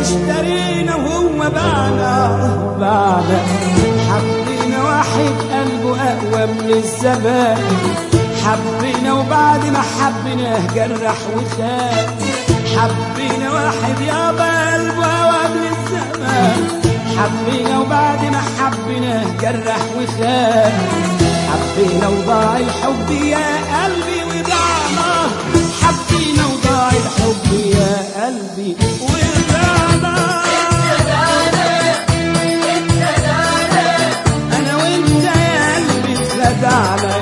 اشترينا وهو باعنا حبينا واحد قلبه أقوى من الزمان حبينا وبعد ما حبيناه جرح وخان حبينا واحد يابا قلبه أقوى من الزمان حبينا وبعد ما حبيناه جرح وخان حبينا وضاع الحب يا قلبي وضعنا حبينا وضاع الحب يا قلبي وضعنا انا وانت يا قلبي اتخدعنا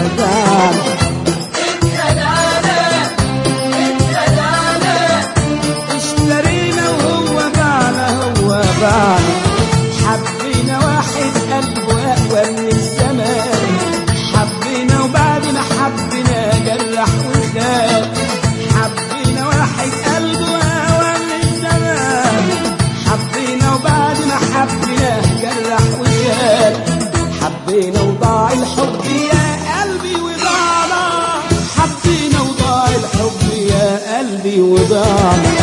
اشترينا وهو باعنا حبينا واحد قلبه أقوى من الزمان حبينا وبعد ما حبينا جرح وخان حبينا واحد قلبه أقوى من الزمان حبينا وبعد ما حبينا جرح وخان حبينا وضاع الحب يا قلبي وضعنا حبينا وضاع الحب يا قلبي وضعنا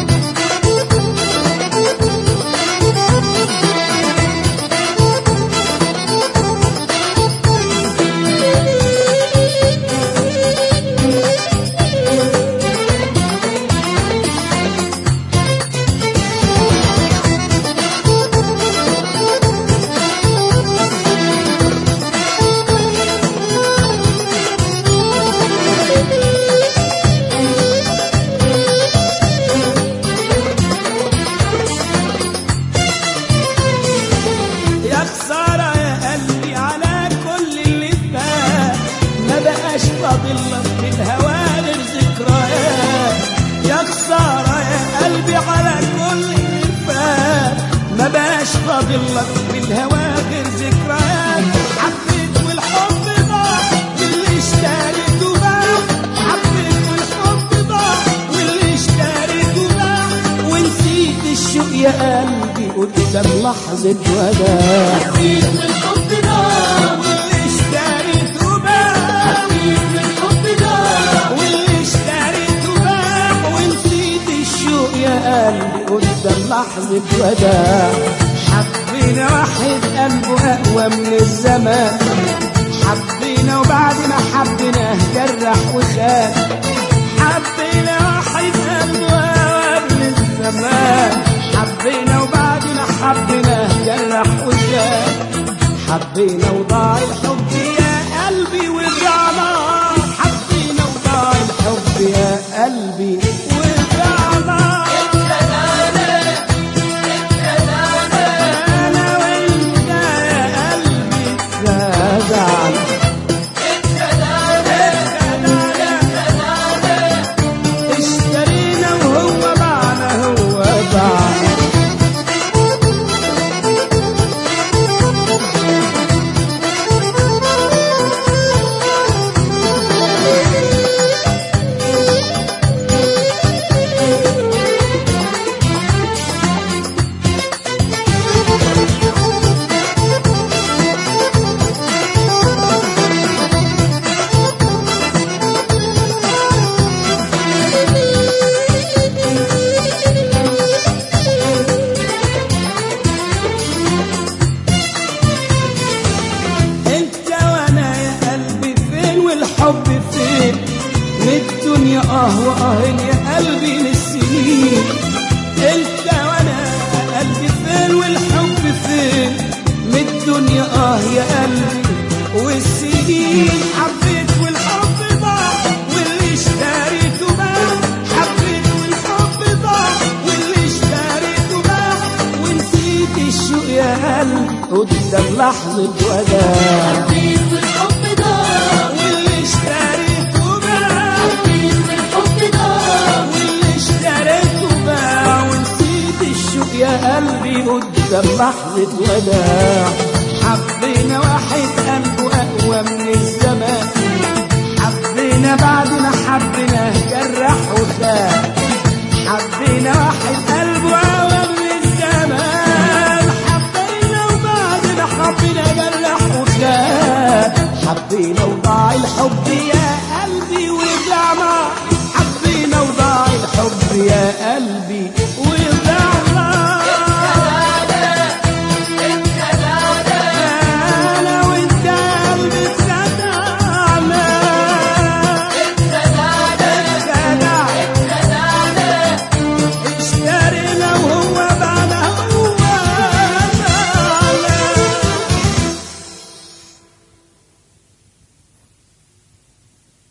فاضلك في الهوى غير ذكريات يا خسارة يا قلبي على كل اللي فات ما بقاش فاضلك في الهوى غير ذكريات حبيت والحب ضاع واللي اشتريته باع حبيت والحب ضاع واللي اشتريته باع ونسيت الشوق يا قلبي قدام لحظة وداع حبيت والحب ضاع واللي اشتريته باع واللي اشتريته باع ونسيت الشوق يا قلبي قدام لحظة وداع حبينا واحد قلبه أقوى من الزمان حبينا وبعد ما حبيناه جرح وخان حبينا واحد قلبه أقوى من الزمان حبينا وبعد ما حبيناه جرح وخان حبينا وضاع الحب يا قلبي وضعنا حبينا وضاع الحب يا قلبي وضعنا انا وانت يا قلبي اتخدعنا اشترينا وهو باعنا هو باعنا الحب فين من الدنيا وآهن يا قلبي من السنين انت وانا يا قلبي فين والحب فين من الدنيا يا قلبي والسنين حبيت والحب ضاع واللي اشتريته باع حبيت والحب ضاع واللي اشتريته باع ونسيت الشوق يا قلبي قدام لحظة وداع حبيت والحب ضاع واللي اشتريته باع حبيت والحب ضاع واللي اشتريته باع ونسيت الشوق يا قلبي قدام لحظة وداع حبينا واحد قلبه أقوى من الزمان حبينا بعد ما حبيناه جرح وخان حبينا واحد قلبه أقوى من الزمان حبينا وبعد ما حبينا جرح وخان حبينا وضاع الحب يا